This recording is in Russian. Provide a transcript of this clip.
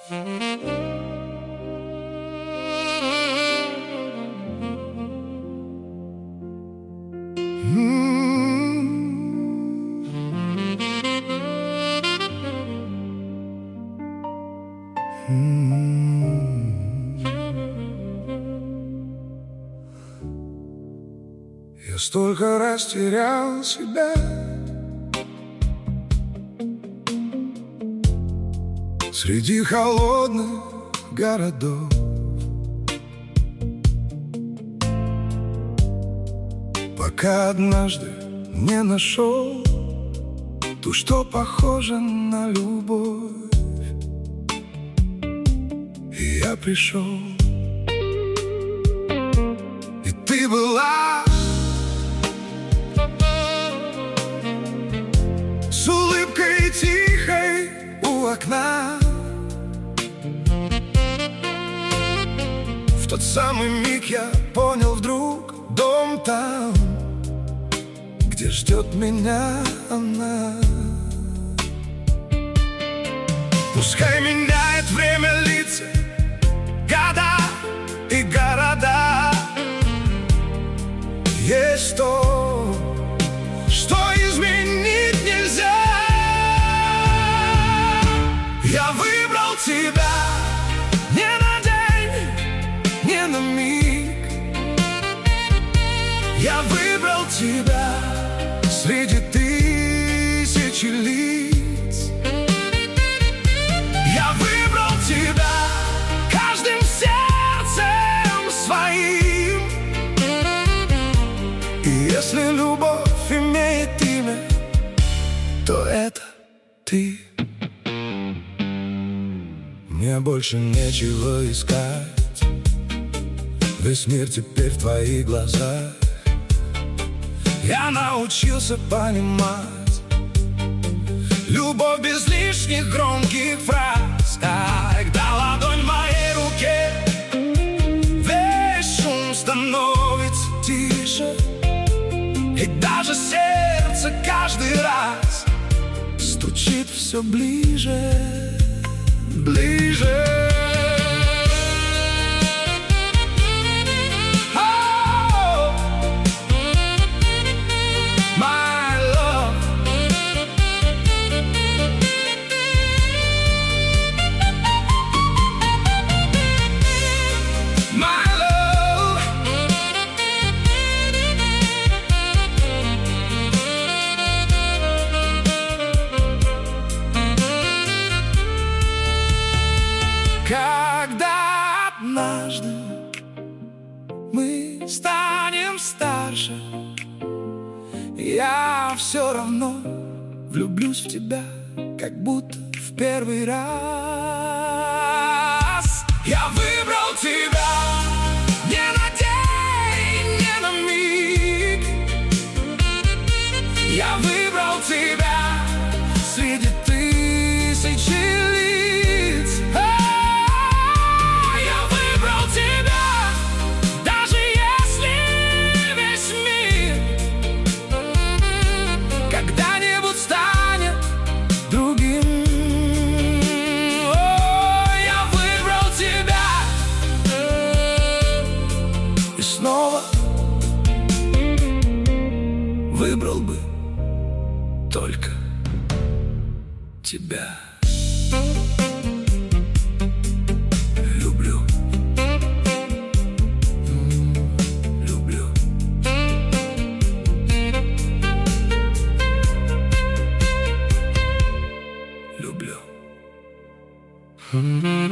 Я столько растерял себя, среди холодных городов. Пока однажды не нашел ту, что похожа на любовь. И я пришел, и ты была с улыбкой тихой у окна. В тот самый миг я понял вдруг: дом там, где ждет меня она. Пускай меняет время лица, года и города, есть то, что изменить нельзя. Я выбрал тебя не на день, не на миг. Я выбрал тебя среди тысячи лиц. Я выбрал тебя каждым сердцем своим. И если любовь имеет имя, то это ты. Мне больше нечего искать, весь мир теперь в твоих глазах. Я научился понимать любовь без лишних громких фраз. Когда ладонь в моей руке, весь шум становится тише, и даже сердце каждый раз стучит все ближе, ближе. Когда однажды мы станем старше, я все равно влюблюсь в тебя, как будто в первый раз. Я выбрал тебя не на день, не на миг. Я выбрал тебя среди тысячи лиц. Выбрал бы только тебя. Люблю. Люблю. Люблю.